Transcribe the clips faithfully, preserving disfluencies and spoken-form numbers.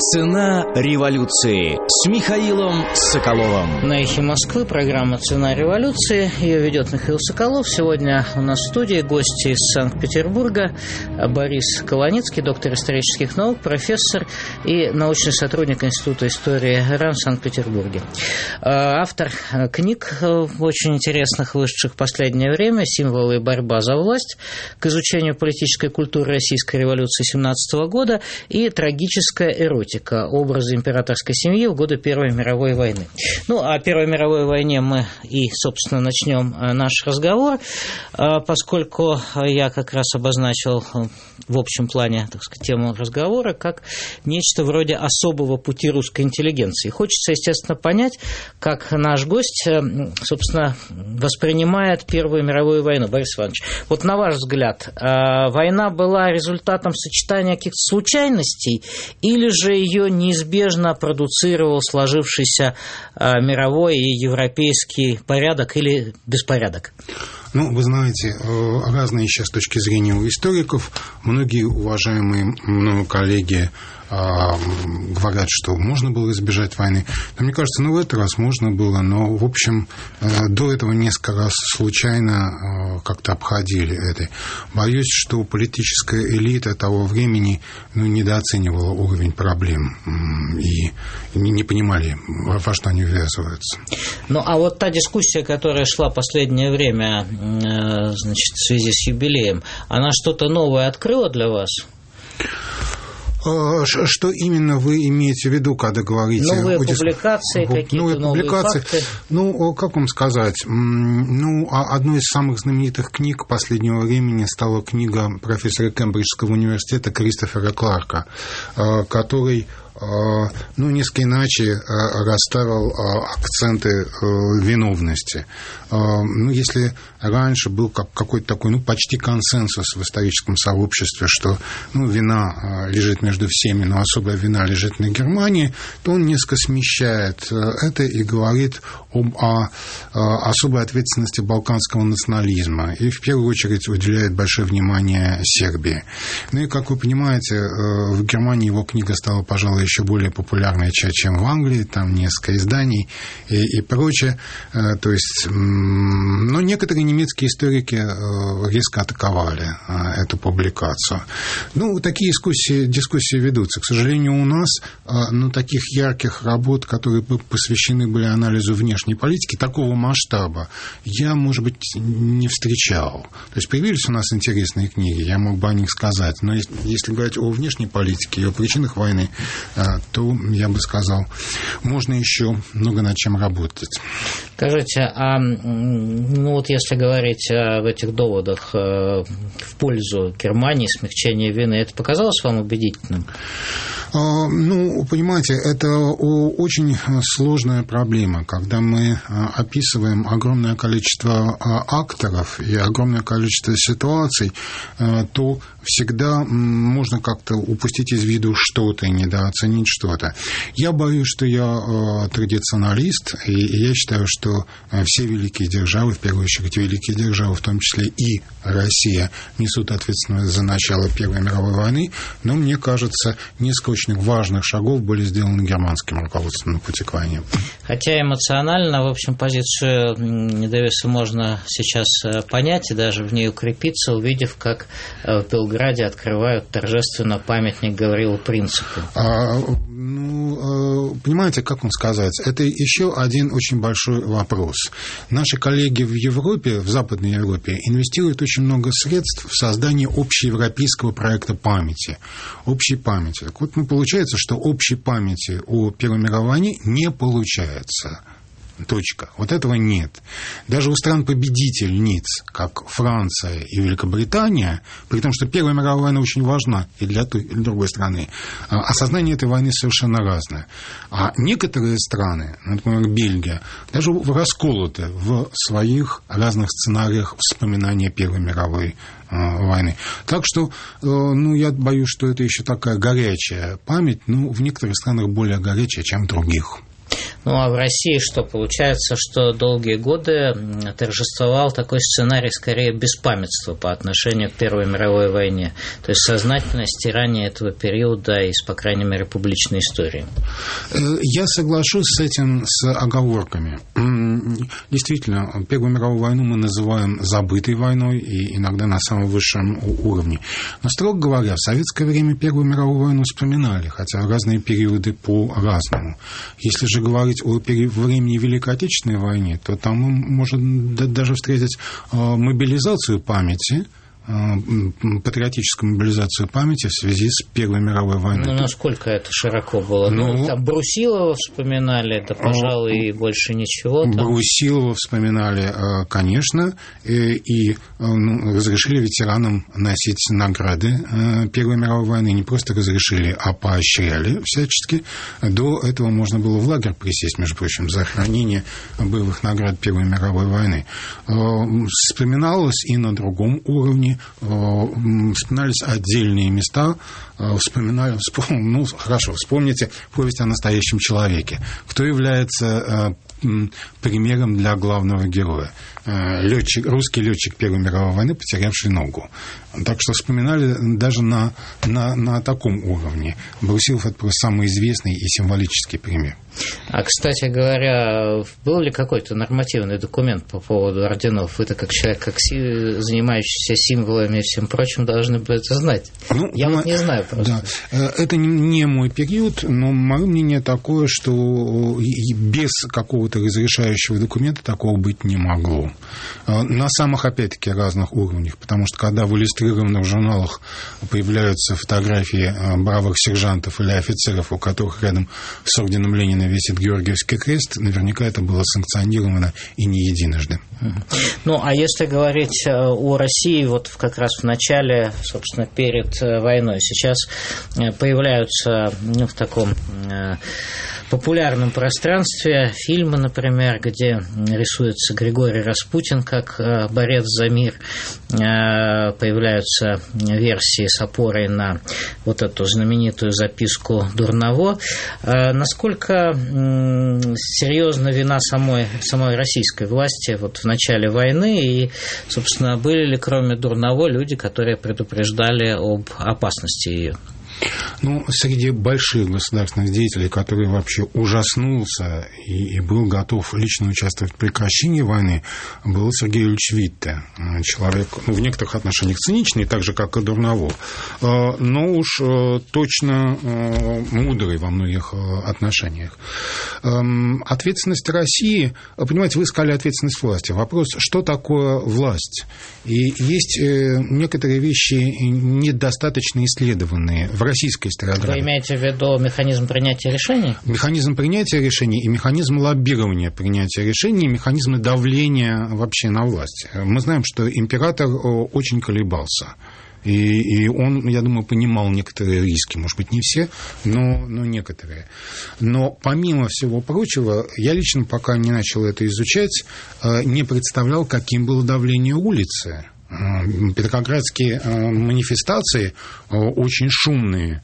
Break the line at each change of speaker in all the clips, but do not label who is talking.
Цена революции с Михаилом Соколовым.
На «Эхе Москвы» программа «Цена революции». Ее ведет Михаил Соколов. Сегодня у нас в студии гости из Санкт-Петербурга. Борис Колоницкий, доктор исторических наук, профессор и научный сотрудник Института истории РАН в Санкт-Петербурге. Автор книг очень интересных, вышедших в последнее время: «Символы и борьба за власть», к изучению политической культуры российской революции семнадцатого года, и «Трагическая эротика. Образы императорской семьи в годы Первой мировой войны». Ну, о Первой мировой войне мы и, собственно, начнем наш разговор, поскольку я как раз обозначил в общем плане, так сказать, тему разговора как нечто вроде особого пути русской интеллигенции. Хочется, естественно, понять, как наш гость, собственно, воспринимает Первую мировую войну. Борис Иванович, вот на ваш взгляд, война была результатом сочетания каких-то случайностей, или же ее неизбежно продуцировал сложившийся мировой и европейский порядок или беспорядок?
Ну, вы знаете, разные сейчас точки зрения у историков. Многие уважаемые мною коллеги говорят, что можно было избежать войны. Но мне кажется, ну, в этот раз можно было, но, в общем, до этого несколько раз случайно как-то обходили это. Боюсь, что политическая элита того времени, ну, недооценивала уровень проблем и не понимали, во что они ввязываются.
Ну, а вот та дискуссия, которая шла последнее время, значит, в связи с юбилеем, она что-то новое открыла для вас?
Что именно вы имеете в виду, когда говорите?
Новые публикации, какие-то новые, новые публикации. Факты?
Ну, как вам сказать? Ну, одной из самых знаменитых книг последнего времени стала книга профессора Кембриджского университета Кристофера Кларка, который, ну, несколько иначе расставил акценты виновности. Ну, если раньше был какой-то такой, ну, почти консенсус в историческом сообществе, что, ну, вина лежит между всеми, но особая вина лежит на Германии, то он несколько смещает это и говорит об о, о особой ответственности балканского национализма и, в первую очередь, уделяет большое внимание Сербии. Ну и, как вы понимаете, в Германии его книга стала, пожалуй, еще более популярной, чем в Англии, там несколько изданий и, и прочее. То есть, но некоторые немецкие историки резко атаковали эту публикацию. Ну, такие дискуссии, дискуссии ведутся. К сожалению, у нас, ну, таких ярких работ, которые посвящены были анализу внешней политики, такого масштаба, я, может быть, не встречал. То есть появились у нас интересные книги, я мог бы о них сказать, но если, если говорить о внешней политике и о причинах войны, то, я бы сказал, можно еще много над чем работать.
Скажите, а ну вот если говорить об этих доводах в пользу Германии, смягчения вины, это показалось вам убедительным?
Ну, понимаете, это очень сложная проблема. Когда мы описываем огромное количество акторов и огромное количество ситуаций, то всегда можно как-то упустить из виду что-то и недооценить что-то. Я боюсь, что я традиционалист, и я считаю, что все великие державы, в первую очередь великие державы, в том числе и Россия, несут ответственность за начало Первой мировой войны, но мне кажется, несколько очень важных шагов были сделаны германским руководством на пути к войне.
Хотя эмоционально, в общем, позицию Недовеса можно сейчас понять и даже в ней укрепиться, увидев, как в Белграде открывают торжественно памятник Гаврилу Принципу.
А, ну, понимаете, как вам сказать, это еще один очень большой вопрос. Наши коллеги в Европе, в Западной Европе, инвестируют очень много средств в создание общеевропейского проекта памяти. Общей памяти. Так вот, ну, получается, что общей памяти о Первой мировой войне не получается. Точка. Вот этого нет. Даже у стран-победительниц, как Франция и Великобритания, при том, что Первая мировая война очень важна и для той, и для другой страны, осознание этой войны совершенно разное. А некоторые страны, например, Бельгия, даже расколоты в своих разных сценариях вспоминания Первой мировой войны. Так что, ну, я боюсь, что это еще такая горячая память, ну, в некоторых странах более горячая, чем в других.
Ну, а в России что? Получается, что долгие годы торжествовал такой сценарий, скорее, беспамятства по отношению к Первой мировой войне. То есть сознательное стирание этого периода из, по крайней мере, публичной истории.
Я соглашусь с этим с оговорками. Действительно, Первую мировую войну мы называем забытой войной и иногда на самом высшем уровне. Но, строго говоря, в советское время Первую мировую войну вспоминали, хотя в разные периоды по-разному. Если же говорить о времени Великой Отечественной войны, то там можно даже встретить мобилизацию памяти, патриотическую мобилизацию памяти в связи с Первой мировой войной.
Ну, насколько это широко было? Ну, ну там Брусилова вспоминали, да, пожалуй, и больше ничего. Там.
Брусилова вспоминали, конечно, и, и ну, разрешили ветеранам носить награды Первой мировой войны. Не просто разрешили, а поощряли всячески. До этого можно было в лагерь присесть, между прочим, за хранение боевых наград Первой мировой войны. Вспоминалось и на другом уровне. Вспоминались отдельные места, вспоминали, ну, хорошо, вспомните повесть о настоящем человеке. Кто является примером для главного героя? Летчик, русский летчик Первой мировой войны, потерявший ногу. Так что вспоминали даже на, на, на таком уровне. Брусилов – это просто самый известный и символический пример.
А, кстати говоря, был ли какой-то нормативный документ по поводу орденов? Вы-то как человек, как си... занимающийся символами и всем прочим, должны бы это знать. Ну, Я вот не знаю просто.
Да. Это не мой период, но мое мнение такое, что без какого-то разрешающего документа такого быть не могло. На самых, опять-таки, разных уровнях, потому что когда в иллюстрированных журналах появляются фотографии бравых сержантов или офицеров, у которых рядом с орденом Ленина висит Георгиевский крест, наверняка это было санкционировано и не единожды.
Ну, а если говорить о России, вот как раз в начале, собственно, перед войной, сейчас появляются, ну, в таком популярном пространстве фильмы, например, где рисуется Григорий Распутин как борец за мир, появляются версии с опорой на вот эту знаменитую записку Дурново. Насколько серьезна вина самой, самой российской власти вот в начале войны, и, собственно, были ли кроме Дурново люди, которые предупреждали об опасности ее?
Ну, среди больших государственных деятелей, который вообще ужаснулся и, и был готов лично участвовать в прекращении войны, был Сергей Ильич Витте. Человек, ну, в некоторых отношениях циничный, так же, как и Дурново, но уж точно мудрый во многих отношениях. Ответственность России, понимаете, вы сказали ответственность власти. Вопрос, что такое власть? И есть некоторые вещи недостаточно исследованные в российской историографии.
Вы имеете в виду механизм принятия решений?
Механизм принятия решений и механизм лоббирования принятия решений, и механизмы давления вообще на власть. Мы знаем, что император очень колебался. И, и он, я думаю, понимал некоторые риски, может быть, не все, но, но некоторые. Но помимо всего прочего, я лично, пока не начал это изучать, не представлял, каким было давление улицы. Петроградские манифестации очень шумные.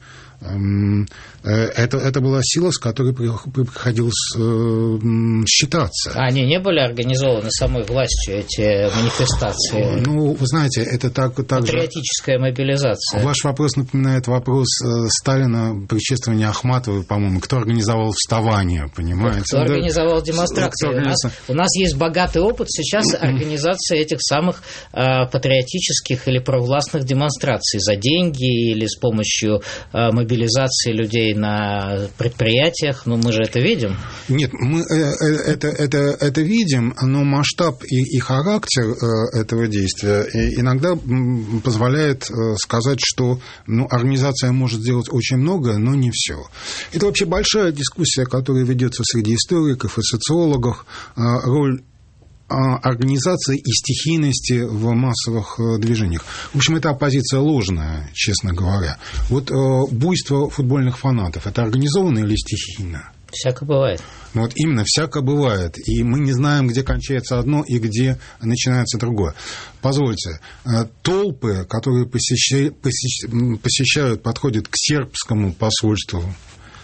Это, это была сила, с которой приходилось считаться.
А они не были организованы самой властью, эти манифестации?
Ну, вы знаете, это так... так
Патриотическая
же...
мобилизация.
Ваш вопрос напоминает вопрос Сталина, предшествования Ахматовой, по-моему. Кто организовал вставание, понимаете?
Кто да? организовал демонстрации? Кто организовал... у, нас, у нас есть богатый опыт сейчас организации этих самых э, патриотических или провластных демонстраций за деньги или с помощью э, мобилизации людей на предприятиях, ну мы же это видим.
Нет, мы это, это, это видим, но масштаб и, и характер этого действия иногда позволяет сказать, что ну, организация может сделать очень много, но не все. Это вообще большая дискуссия, которая ведется среди историков и социологов, роль организации и стихийности в массовых движениях. В общем, это оппозиция ложная, честно говоря. Вот буйство футбольных фанатов – это организованно или стихийно?
Всяко бывает.
Ну, вот именно, всяко бывает. И мы не знаем, где кончается одно и где начинается другое. Позвольте, толпы, которые посещают, посещают подходят к сербскому посольству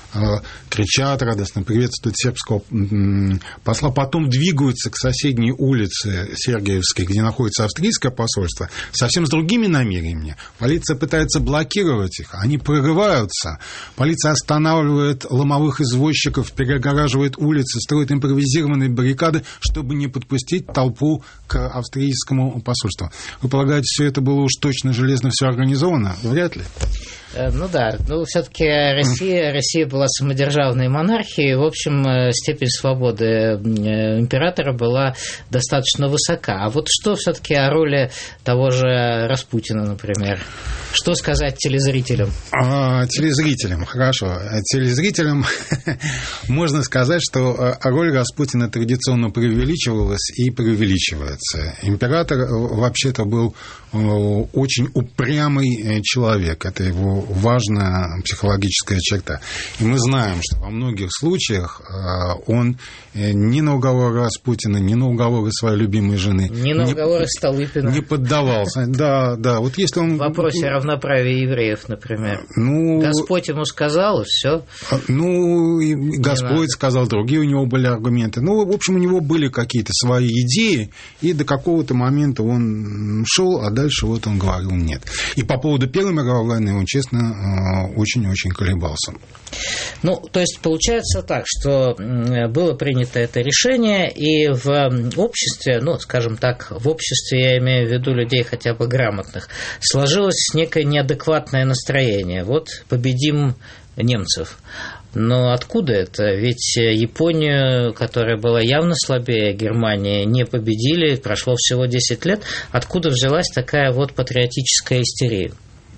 кричат радостно, приветствуют сербского посла, потом двигаются к соседней улице Сергиевской, где находится австрийское посольство, совсем с другими намерениями. Полиция пытается блокировать их, они прорываются, полиция останавливает ломовых извозчиков, перегораживает улицы, строит импровизированные баррикады, чтобы не подпустить толпу к австрийскому посольству. Вы полагаете, все это было уж точно железно все организовано? Вряд ли.
Ну да, ну все-таки Россия, Россия была самодержавной монархией, в общем, степень свободы императора была достаточно высока. А вот что все-таки о роли того же Распутина, например? Что сказать телезрителям?
А, телезрителям, хорошо. Телезрителям можно сказать, что роль Распутина традиционно преувеличивалась и преувеличивается. Император вообще-то был очень упрямый человек. Это его важная психологическая черта. И мы знаем, что во многих случаях он ни на уговоры Распутина, ни на уговоры своей любимой жены
ни на уговоры Столыпина
не поддавался. Да, да. Вот если он...
В вопросе о равноправии евреев, например.
Ну,
Господь ему сказал, и все.
Ну, и Господь сказал, другие у него были аргументы. Ну, в общем, у него были какие-то свои идеи, и до какого-то момента он шел, а дальше вот он говорил нет. И по поводу Первой мировой войны он, честно, очень-очень колебался.
Ну, то есть получается так, что было принято это решение, и в обществе, ну, скажем так, в обществе, я имею в виду людей хотя бы грамотных, сложилось некое неадекватное настроение. Вот победим немцев. Но откуда это? Ведь Японию, которая была явно слабее Германии, не победили, прошло всего десять лет. Откуда взялась такая вот патриотическая истерия?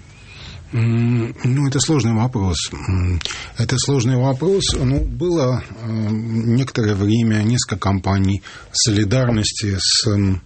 Ну, это сложный вопрос. Это сложный вопрос. Ну, было некоторое время несколько кампаний солидарности с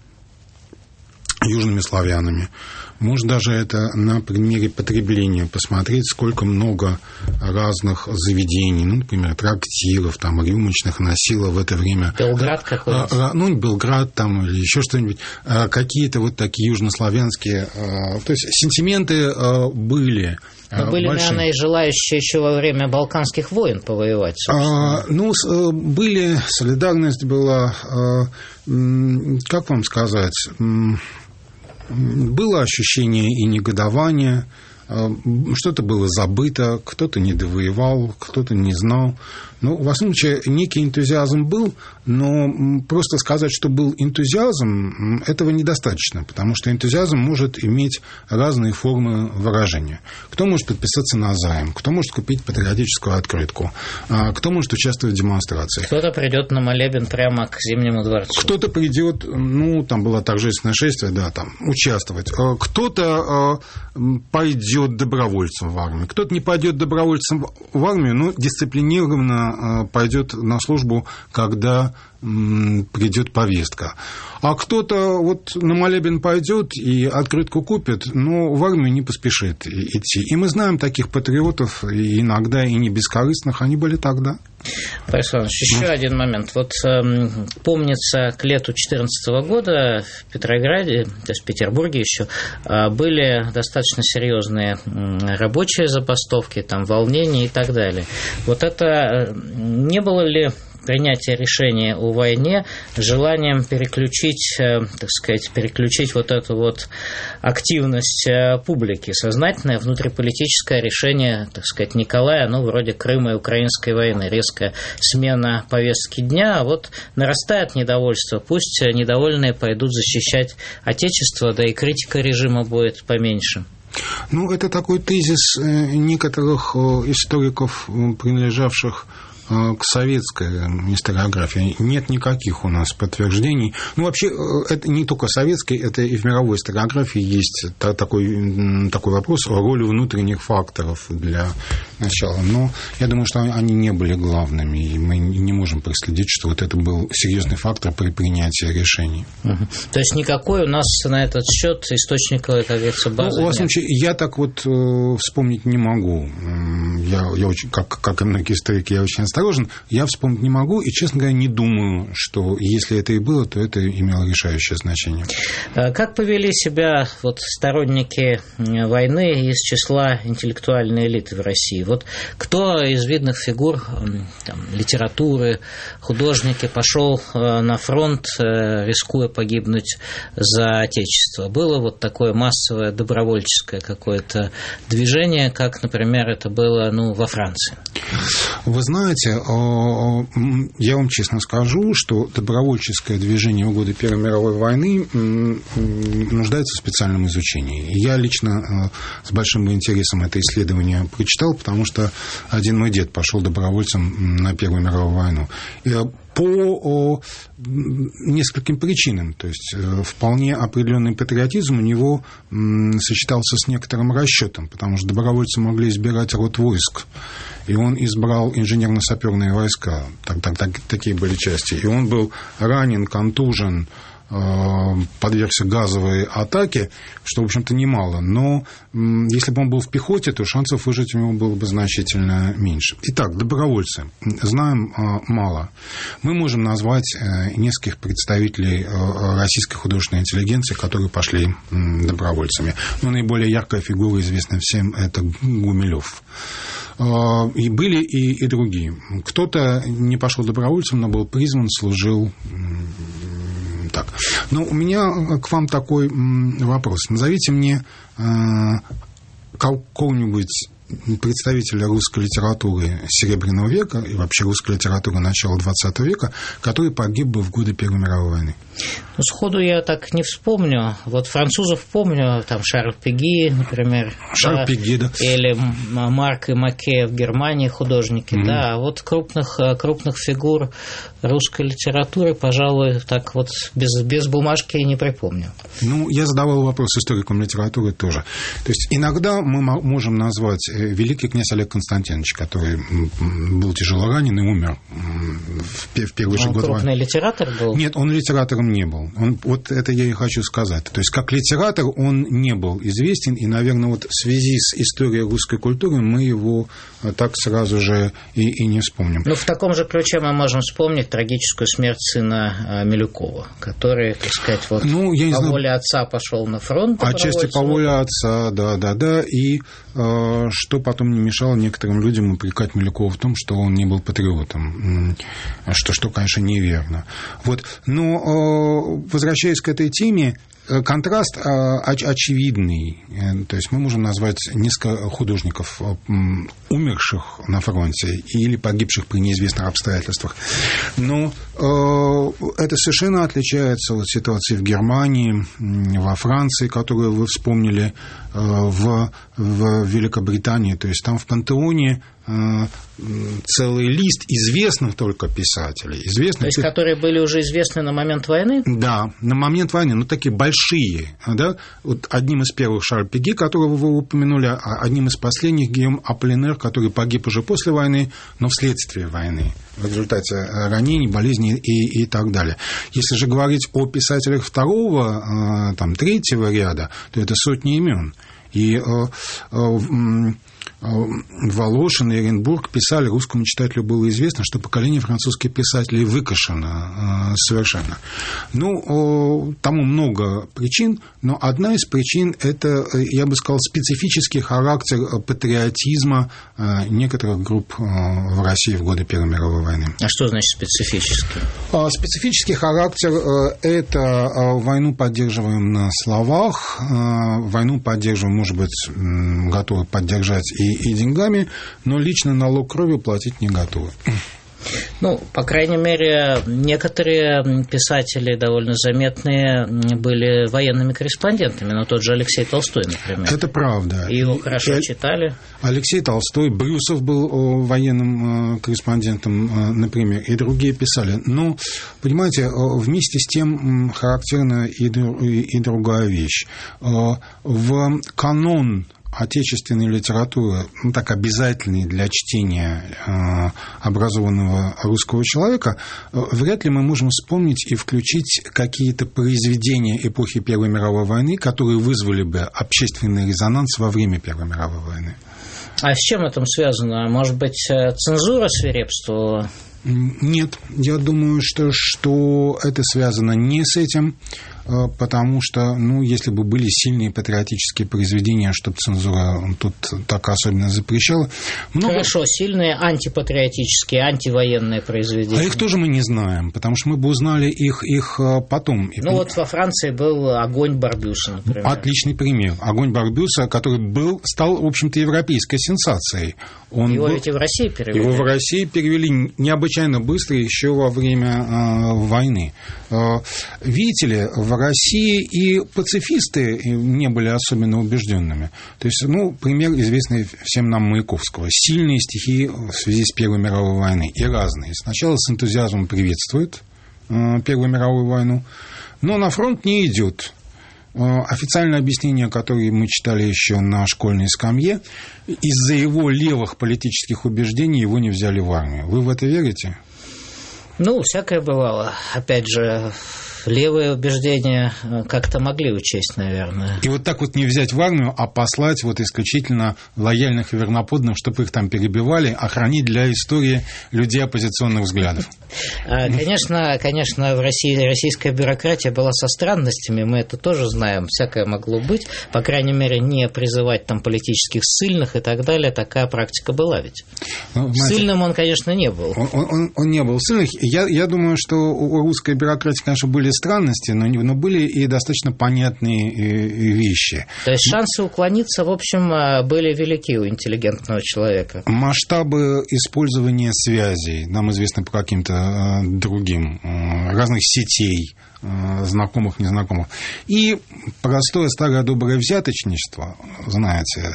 южными славянами. Может, даже это на примере потребления посмотреть, сколько много разных заведений, ну, например, трактиров, там, рюмочных носило в это время.
Белград какой-то?
Ну, Белград там или еще что-нибудь. Какие-то вот такие южнославянские... То есть сентименты были.
Но были, большие. Наверное, и желающие еще во время Балканских войн повоевать, собственно.
А, ну, были, солидарность была, как вам сказать... Было ощущение и негодования, что-то было забыто, кто-то не довоевал, кто-то не знал. Ну, в основном случае, некий энтузиазм был, но просто сказать, что был энтузиазм, этого недостаточно, потому что энтузиазм может иметь разные формы выражения. Кто может подписаться на займ, кто может купить патриотическую открытку, кто может участвовать в демонстрации.
Кто-то придет на молебен прямо к Зимнему дворцу.
Кто-то придет, ну, там было торжественное шествие, да, там, участвовать. Кто-то пойдет добровольцем в армию, кто-то не пойдет добровольцем в армию, но дисциплинированно пойдет на службу, когда придет повестка. А кто-то вот на молебен пойдет и открытку купит, но в армию не поспешит идти. И мы знаем таких патриотов, и иногда и не бескорыстных, они были тогда.
Борис Иванович, еще ну. один момент. Вот э, помнится, к лету две тысячи четырнадцатого года в Петрограде, то есть в Петербурге еще, э, были достаточно серьезные э, рабочие забастовки, там, волнения и так далее. Вот это э, не было ли принятие решения о войне желанием переключить, так сказать, переключить вот эту вот активность публики, сознательное внутриполитическое решение, так сказать, Николая, ну, вроде Крыма и Украинской войны, резкая смена повестки дня, а вот нарастает недовольство, пусть недовольные пойдут защищать Отечество, да и критика режима будет поменьше.
Ну, это такой тезис некоторых историков, принадлежавших к советской историографии. Нет никаких у нас подтверждений. Ну, вообще, это не только советской, это и в мировой историографии есть такой, такой вопрос о роли внутренних факторов для начала. Но я думаю, что они не были главными, и мы не можем проследить, что вот это был серьезный фактор при принятии решений.
Угу. То есть никакой у нас на этот счет источника, как говорится, базы
ну,
нет?
Случае, я так вот вспомнить не могу. Я, я очень, как, как и многие историки, я очень осторожен. Я вспомнить не могу и, честно говоря, не думаю, что если это и было, то это имело решающее значение.
Как повели себя вот сторонники войны из числа интеллектуальной элиты в России? Вот кто из видных фигур там, литературы, художники пошел на фронт, рискуя погибнуть за Отечество? Было вот такое массовое добровольческое какое-то движение, как, например, это было ну, во Франции?
Вы знаете, я вам честно скажу, что добровольческое движение в годы Первой мировой войны нуждается в специальном изучении. Я лично с большим интересом это исследование прочитал, потому что один мой дед пошел добровольцем на Первую мировую войну. По нескольким причинам. То есть вполне определенный патриотизм у него сочетался с некоторым расчетом, потому что добровольцы могли избирать род войск. И он избрал инженерно-саперные войска. Так, так, так, такие были части. И он был ранен, контужен, подвергся газовой атаке, что, в общем-то, немало. Но если бы он был в пехоте, то шансов выжить у него было бы значительно меньше. Итак, добровольцы. Знаем мало. Мы можем назвать нескольких представителей российской художественной интеллигенции, которые пошли добровольцами. Но наиболее яркая фигура, известная всем, это Гумилев. И были и, и другие. Кто-то не пошел добровольцем, но был призван, служил. Так. Но у меня к вам такой вопрос. Назовите мне какого-нибудь представителя русской литературы Серебряного века и вообще русской литературы начала двадцатого века, который погиб бы в годы Первой мировой войны.
Ну, сходу я так не вспомню. Вот французов помню, там Шарль Пеги, например.
Шарль
да,
Пеги, да.
Или Марк и Маке в Германии художники, mm-hmm. да. А вот крупных, крупных фигур русской литературы, пожалуй, так вот без, без бумажки не припомню.
Ну, я задавал вопрос историкам литературы тоже. То есть иногда мы можем назвать великий князь Олег Константинович, который был тяжело ранен и умер в первый же год войны. Он
крупный литератор был?
Нет, он литератором не был. Он, вот это я и хочу сказать. То есть, как литератор он не был известен, и, наверное, вот в связи с историей русской культуры мы его так сразу же и, и не вспомним.
Ну, в таком же ключе мы можем вспомнить трагическую смерть сына Милюкова, который, так сказать, вот ну, я по воле отца пошел на фронт.
Отчасти по воле отца, да, да, да, и э, что потом не мешало некоторым людям упрекать Милюкова в том, что он не был патриотом, что, что конечно, неверно. Вот. Но возвращаясь к этой теме, контраст очевидный. То есть мы можем назвать несколько художников, умерших на фронте или погибших при неизвестных обстоятельствах. Но это совершенно отличается от ситуации в Германии, во Франции, которую вы вспомнили, в, в Великобритании. То есть там в пантеоне целый лист известных только писателей. Известных,
то есть, которые были уже известны на момент войны?
Да, на момент войны, но такие большие. Да? Вот одним из первых Шарль Пеги, которого вы упомянули, а одним из последних Гийом Аполлинер, который погиб уже после войны, но вследствие войны, в результате ранений, болезней и, и так далее. Если же говорить о писателях второго, там, третьего ряда, то это сотни имен. И Волошин и Оренбург писали, русскому читателю было известно, что поколение французских писателей выкашено совершенно. Ну, тому много причин, но одна из причин – это, я бы сказал, специфический характер патриотизма некоторых групп в России в годы Первой мировой войны.
А что значит специфический?
Специфический характер – это войну поддерживаем на словах, войну поддерживаем, может быть, готовы поддержать и и деньгами, но лично налог кровью платить не готовы.
Ну, по крайней мере, некоторые писатели довольно заметные были военными корреспондентами, но тот же Алексей Толстой, например.
Это правда.
И его хорошо и, читали.
Алексей Толстой, Брюсов был военным корреспондентом, например, и другие писали. Но, понимаете, вместе с тем характерна и, и другая вещь. В канон отечественной литературы, ну, так обязательной для чтения э, образованного русского человека, э, вряд ли мы можем вспомнить и включить какие-то произведения эпохи Первой мировой войны, которые вызвали бы общественный резонанс во время Первой мировой войны.
А с чем это связано? Может быть, цензура свирепствовала?
Нет, я думаю, что, что это связано не с этим, потому что, ну, если бы были сильные патриотические произведения, чтобы цензура тут так особенно запрещала. Много...
Хорошо, сильные антипатриотические, антивоенные произведения.
А их тоже мы не знаем, потому что мы бы узнали их, их потом.
Ну, вот во Франции был «Огонь Барбюса», например.
Отличный пример. «Огонь Барбюса», который был, стал, в общем-то, европейской сенсацией. Он
Его
был...
ведь и в России перевели.
Его в России перевели необычайно быстро, еще во время э, войны. Э, видите ли, в России и пацифисты не были особенно убежденными. То есть, ну, пример известный всем нам Маяковского. Сильные стихи в связи с Первой мировой войной. И разные. Сначала с энтузиазмом приветствуют э, Первую мировую войну, но на фронт не идет. Официальное объяснение, которое мы читали еще на школьной скамье, из-за его левых политических убеждений его не взяли в армию. Вы в это верите?
Ну, всякое бывало. Опять же, левые убеждения как-то могли учесть, наверное.
И вот так вот не взять в армию, а послать вот исключительно лояльных и верноподданных, чтобы их там перебивали, а хранить для истории людей оппозиционных взглядов.
Конечно, конечно, в России российская бюрократия была со странностями, мы это тоже знаем, всякое могло быть, по крайней мере, не призывать там политических ссыльных и так далее, такая практика была ведь. Ну, знаете, ссыльным он, конечно, не был.
Он, он, он не был ссыльным. Я, я думаю, что у русской бюрократии, конечно, были странности, но, но были и достаточно понятные вещи.
То есть шансы уклониться, в общем, были велики у интеллигентного человека.
Масштабы использования связей, нам известно по каким-то другим, разных сетей, знакомых, незнакомых. И простое старое доброе взяточничество, знаете,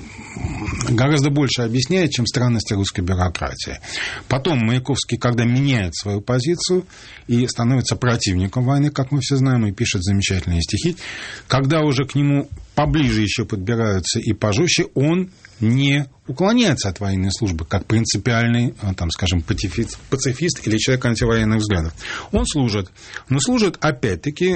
гораздо больше объясняет, чем странности русской бюрократии. Потом Маяковский, когда меняет свою позицию и становится противником войны, как мы все знаем, и пишет замечательные стихи, когда уже к нему поближе еще подбираются и пожестче, он не уклоняется от военной службы, как принципиальный, там, скажем, пацифист, пацифист или человек антивоенных взглядов. Он служит, но служит, опять-таки,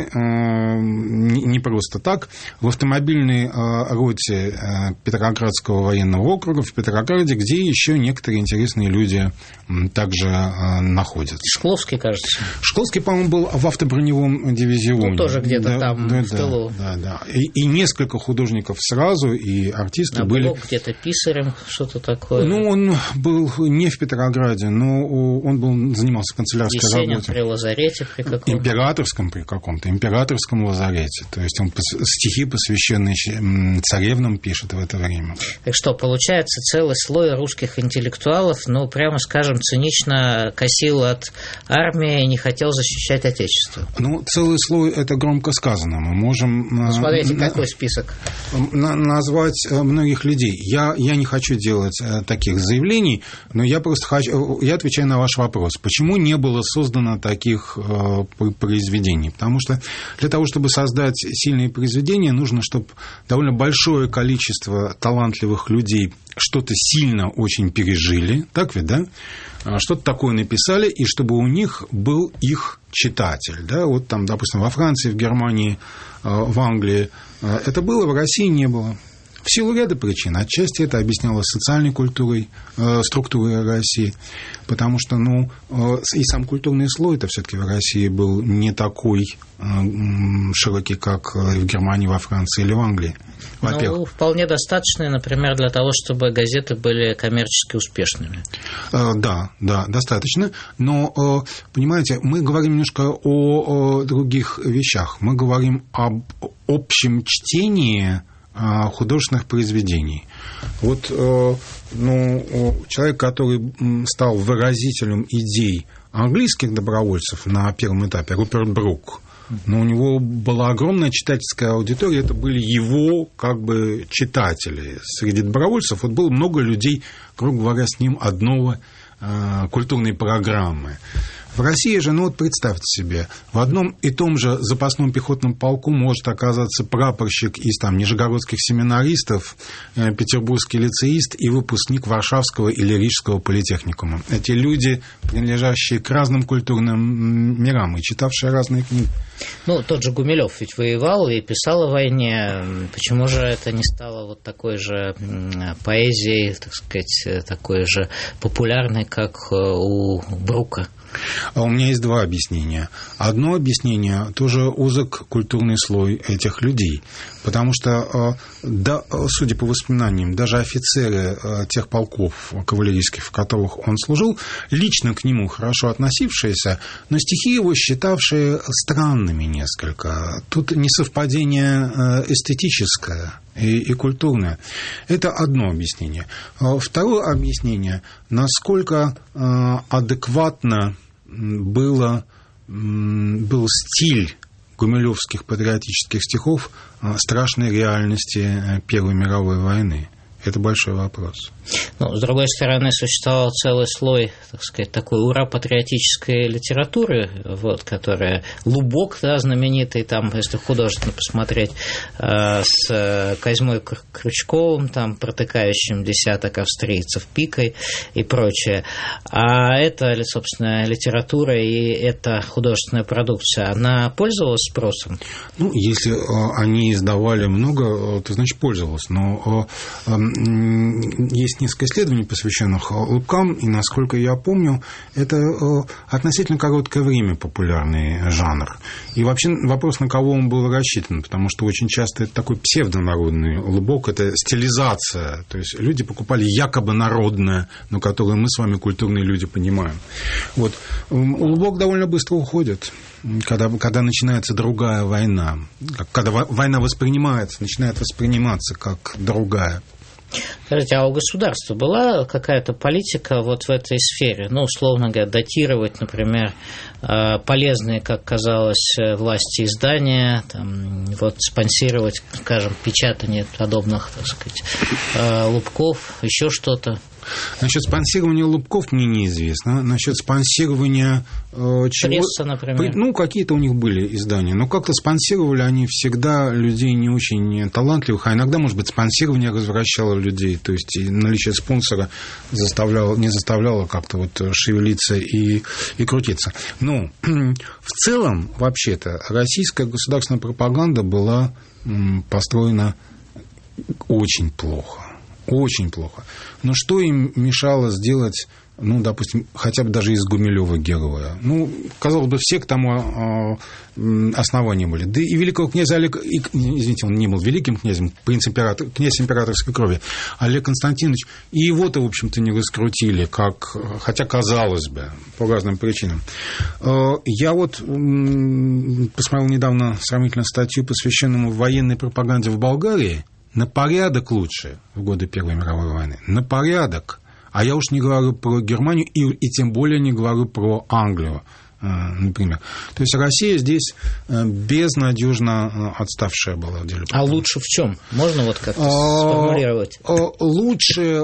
не просто так. В автомобильной роте Петроградского военного округа в Петрограде, где еще некоторые интересные люди также находятся.
Шкловский, кажется.
Шкловский, по-моему, был в автоброневом дивизионе.
Ну, тоже где-то
да,
там,
да,
в тылу.
Да, да. И, и несколько художников сразу, и артисты
а
были...
был где-то писарем, что-то такое.
Ну, он был не в Петрограде, но он был, занимался канцелярской
Есенин
работой.
при лазарете при каком-то?
Императорском при каком-то, императорском лазарете. То есть он стихи, посвященные царевнам, пишет в это время.
Так что, получается, целый слой русских интеллектуалов, ну, прямо скажем, цинично косил от армии и не хотел защищать Отечество.
Ну, целый слой – это громко сказано. Мы можем...
Ну, смотрите,
на,
какой список.
На, назвать многих людей. Я, я не хочу делать таких заявлений, но я просто хочу... Я отвечаю на ваш вопрос. Почему не было создано таких произведений? Потому что для того, чтобы создать сильные произведения, нужно, чтобы довольно большое количество талантливых людей что-то сильно очень пережили, так ведь, да? Что-то такое написали, и чтобы у них был их читатель, да? Вот там, допустим, во Франции, в Германии, в Англии это было, в России не было. В силу ряда причин. Отчасти это объяснялось социальной культурой, э, структурой России, потому что, ну, э, и сам культурный слой это все-таки в России был не такой э, широкий, как в Германии, во Франции или в Англии. Во-первых.
Ну, вполне достаточно, например, для того, чтобы газеты были коммерчески успешными.
Э, да, да, достаточно. Но, э, понимаете, мы говорим немножко о, о других вещах. Мы говорим об общем чтении художественных произведений. Вот ну, человек, который стал выразителем идей английских добровольцев на первом этапе, Руперт Брук, но у него была огромная читательская аудитория, это были его как бы читатели. Среди добровольцев вот было много людей, грубо говоря, с ним одного культурной программы. В России же, ну вот представьте себе, в одном и том же запасном пехотном полку может оказаться прапорщик из там нижегородских семинаристов, э, петербургский лицеист и выпускник Варшавского или Рижского политехникума. Эти люди, принадлежащие к разным культурным мирам и читавшие разные книги.
Ну, тот же Гумилев ведь воевал и писал о войне. Почему же это не стало вот такой же поэзией, так сказать, такой же популярной, как у Брука?
А у меня есть два объяснения. Одно объяснение – тоже узок культурный слой этих людей. Потому что, да, судя по воспоминаниям, даже офицеры тех полков кавалерийских, в которых он служил, лично к нему хорошо относившиеся, но стихи его считавшие странными несколько. Тут несовпадение эстетическое и, и культурное. Это одно объяснение. Второе объяснение – насколько адекватно было, был стиль гумилевских патриотических стихов страшной реальности Первой мировой войны. Это большой вопрос.
Ну, с другой стороны, существовал целый слой, так сказать, такой ура-патриотической литературы, вот, которая Лубок, да, знаменитый, там, если художественно посмотреть, э, с Козьмой Крючковым, там, протыкающим десяток австрийцев пикой и прочее. А эта, собственно, литература и эта художественная продукция, она пользовалась спросом?
Ну, если э, они издавали много, то, значит, пользовалась. Но э, э, есть несколько исследований, посвященных Лубкам, и, насколько я помню, это относительно короткое время популярный жанр. И вообще вопрос, на кого он был рассчитан, потому что очень часто это такой псевдонародный Лубок, это стилизация, то есть люди покупали якобы народное, но которое мы с вами, культурные люди, понимаем. Вот. Лубок довольно быстро уходит, когда, когда начинается другая война, когда война воспринимается, начинает восприниматься как другая.
Скажите, а у государства была какая-то политика вот в этой сфере? Ну, условно говоря, датировать, например, полезные, как казалось, власти издания, там, вот, спонсировать, скажем, печатание подобных, так сказать, лубков, еще что-то?
Насчет спонсирования Лубков мне неизвестно. Насчет спонсирования э, чего...
Пресса, например.
Ну, какие-то у них были издания. Но как-то спонсировали они всегда людей не очень талантливых, а иногда, может быть, спонсирование развращало людей. То есть наличие спонсора заставляло, не заставляло как-то вот шевелиться и, и крутиться. Но в целом, вообще-то, российская государственная пропаганда была построена очень плохо. Очень плохо. Но что им мешало сделать, ну, допустим, хотя бы даже из Гумилева героя? Ну, казалось бы, все к тому основания были. Да и великого князя Олега, и, извините, он не был великим князем, принц император, князь императорской крови, Олег Константинович, и его-то, в общем-то, не раскрутили, как, хотя, казалось бы, по разным причинам. Я вот посмотрел недавно сравнительно статью, посвященную военной пропаганде в Болгарии, на порядок лучше в годы Первой мировой войны. На порядок. А я уж не говорю про Германию и, и тем более не говорю про Англию, например. То есть Россия здесь безнадежно отставшая была в деле.
А лучше в чем? Можно вот как-то сформулировать?
Лучше...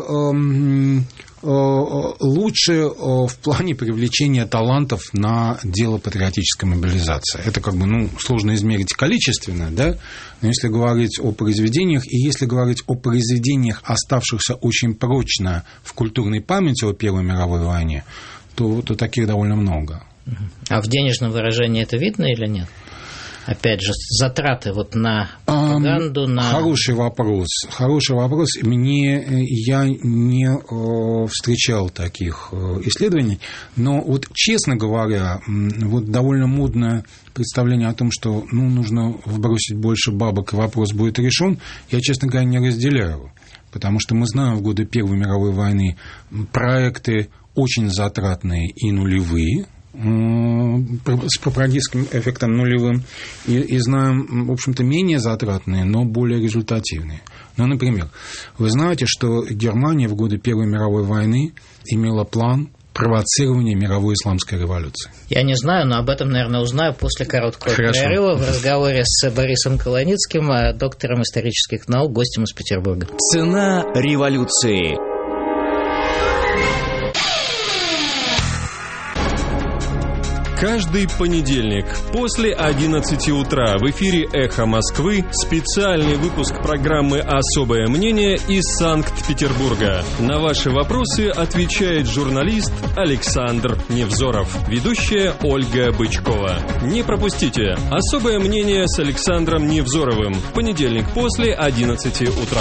лучше в плане привлечения талантов на дело патриотической мобилизации. Это как бы, ну, сложно измерить количественно, да, но если говорить о произведениях, и если говорить о произведениях, оставшихся очень прочно в культурной памяти о Первой мировой войне, то, то таких довольно много.
А в денежном выражении это видно или нет? Опять же, затраты вот на пропаганду, um, на... Хороший вопрос. Хороший вопрос. Мне, я не э, встречал таких э, исследований, но вот, честно говоря, вот довольно модное представление о том, что, ну, нужно вбросить больше бабок, и вопрос будет решен, я, честно говоря, не разделяю. Потому что мы знаем в годы Первой мировой войны проекты очень затратные и нулевые, с пропагандистским эффектом нулевым, и, и знаем, в общем-то, менее затратные, но более результативные. Ну, например, вы знаете, что Германия в годы Первой мировой войны имела план провоцирования мировой исламской революции. Я не знаю, но об этом, наверное, узнаю после короткого Хорошо. перерыва в разговоре с Борисом Колоницким, доктором исторических наук, гостем из Петербурга.
Цена революции.
Каждый понедельник после одиннадцати утра в эфире «Эхо Москвы» специальный выпуск программы «Особое мнение» из Санкт-Петербурга. На ваши вопросы отвечает журналист Александр Невзоров, ведущая Ольга Бычкова. Не пропустите «Особое мнение» с Александром Невзоровым в понедельник после одиннадцати утра.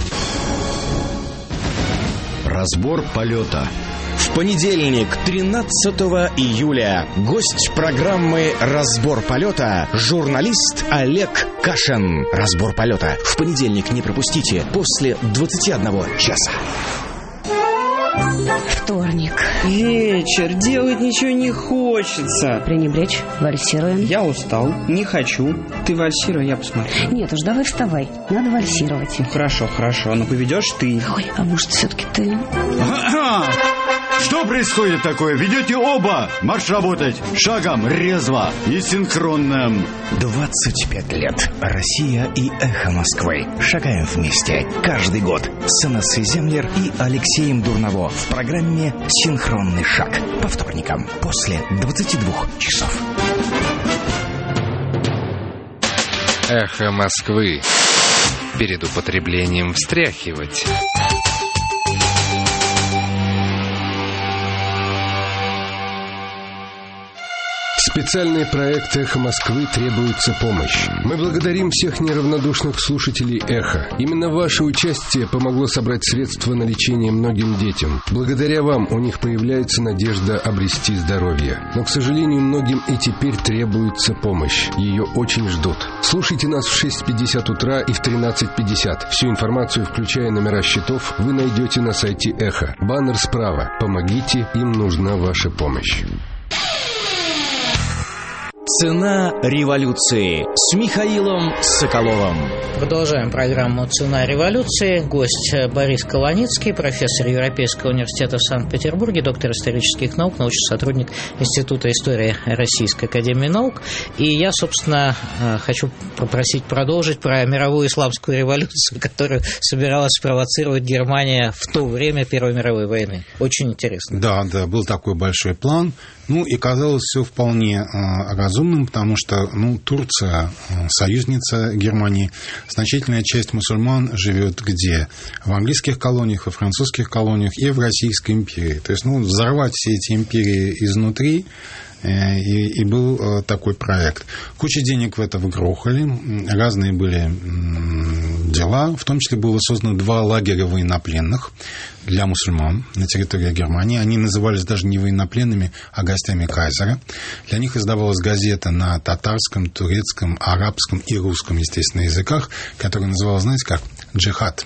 Разбор полета. В понедельник, тринадцатого июля, гость программы «Разбор полета» журналист Олег Кашин. Разбор полета. В понедельник не пропустите после двадцати одного часа.
Вторник.
Вечер. Делать ничего не хочется.
Пренебречь. Вальсируем.
Я устал. Не хочу. Ты вальсируй, я посмотрю.
Нет уж, давай вставай. Надо вальсировать.
Ну, хорошо, хорошо. Но поведешь ты.
Ой, а может, все-таки ты?
Что происходит такое? Ведете оба. Марш работать. Шагом, резво и синхронно.
двадцать пять лет. Россия и «Эхо Москвы». Шагаем вместе. Каждый год. С Инессой Землер и Алексеем Дурново в программе «Синхронный шаг». По вторникам после двадцати двух часов.
«Эхо Москвы». Перед употреблением встряхивать.
Специальный проект «Эхо Москвы» требуется помощь. Мы благодарим всех неравнодушных слушателей «Эхо». Именно ваше участие помогло собрать средства на лечение многим детям. Благодаря вам у них появляется надежда обрести здоровье. Но, к сожалению, многим и теперь требуется помощь. Ее очень ждут. Слушайте нас в шесть пятьдесят утра и в тринадцать пятьдесят. Всю информацию, включая номера счетов, вы найдете на сайте «Эхо». Баннер справа. Помогите, им нужна ваша помощь.
Цена революции с Михаилом Соколовым.
Продолжаем программу «Цена революции». Гость Борис Колоницкий, профессор Европейского университета в Санкт-Петербурге, доктор исторических наук, научный сотрудник Института истории Российской академии наук. И я, собственно, хочу попросить продолжить про мировую исламскую революцию, которую собиралась спровоцировать Германия в то время Первой мировой войны. Очень интересно.
Да, да, был такой большой план. Ну, и казалось все вполне э, разумным, потому что, ну, Турция, э, союзница Германии, значительная часть мусульман живет где? В английских колониях, во французских колониях и в Российской империи. То есть, ну, взорвать все эти империи изнутри, э, и, и был э, такой проект. Куча денег в это вгрохали, разные были э, дела, в том числе было создано два лагеря военнопленных для мусульман на территории Германии. Они назывались даже не военнопленными, а гостями кайзера. Для них издавалась газета на татарском, турецком, арабском и русском, естественно, языках, которая называлась, знаете как, «Джихад».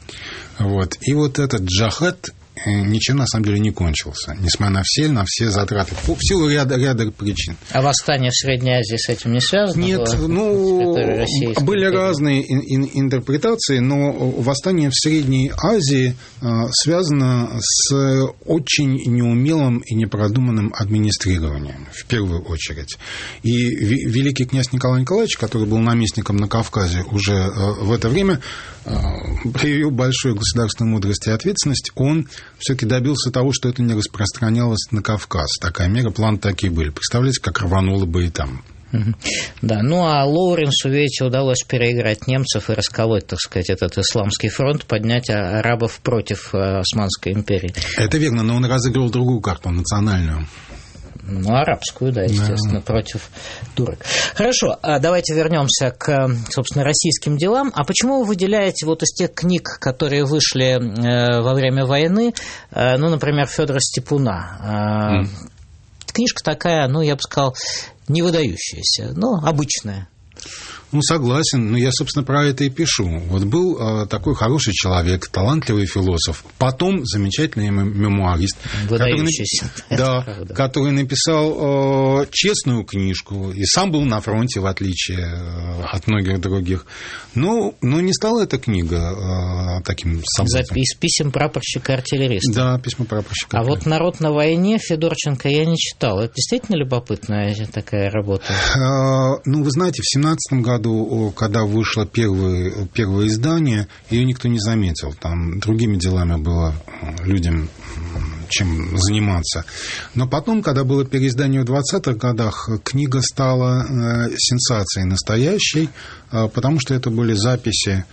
Вот. И вот этот джихад ничем на самом деле не кончился, несмотря на все, на все затраты, в силу ряда, ряда причин.
А восстание в Средней Азии с этим не связано?
Нет,
было?
ну, были разные ин- ин- интерпретации, но восстание в Средней Азии э, связано с очень неумелым и непродуманным администрированием, в первую очередь. И ви- великий князь Николай Николаевич, который был наместником на Кавказе уже э, в это время, э, проявил большую государственную мудрость и ответственность. Он все-таки добился того, что это не распространялось на Кавказ. Такая мера, план такие были. Представляете, как рвануло бы и там.
Да, ну а Лоуренсу, видите, удалось переиграть немцев и расколоть, так сказать, этот исламский фронт, поднять арабов против Османской империи.
Это верно, но он разыграл другую карту, национальную.
Ну, арабскую, да, естественно, да. Против турок. Хорошо, давайте вернемся к, собственно, российским делам. А почему вы выделяете вот из тех книг, которые вышли во время войны, ну, например, Федора Степуна? Mm. Книжка такая, ну, я бы сказал, не выдающаяся, но обычная.
Ну, согласен, но я, собственно, про это и пишу. Вот был э, такой хороший человек, талантливый философ, потом замечательный мемуарист, который, да, который написал э, честную книжку и сам был на фронте, в отличие э, от многих других. Но, но не стала эта книга э, таким событием.
Из писем прапорщика-артиллериста.
Да, письма прапорщика.
А вот «Народ на войне» Федорченко я не читал. Это действительно любопытная такая работа?
Э, ну, вы знаете, в семнадцатом году, когда вышло первое, первое издание, ее никто не заметил. Там другими делами было людям чем заниматься. Но потом, когда было переиздание в двадцатых годах, книга стала сенсацией настоящей, потому что это были записи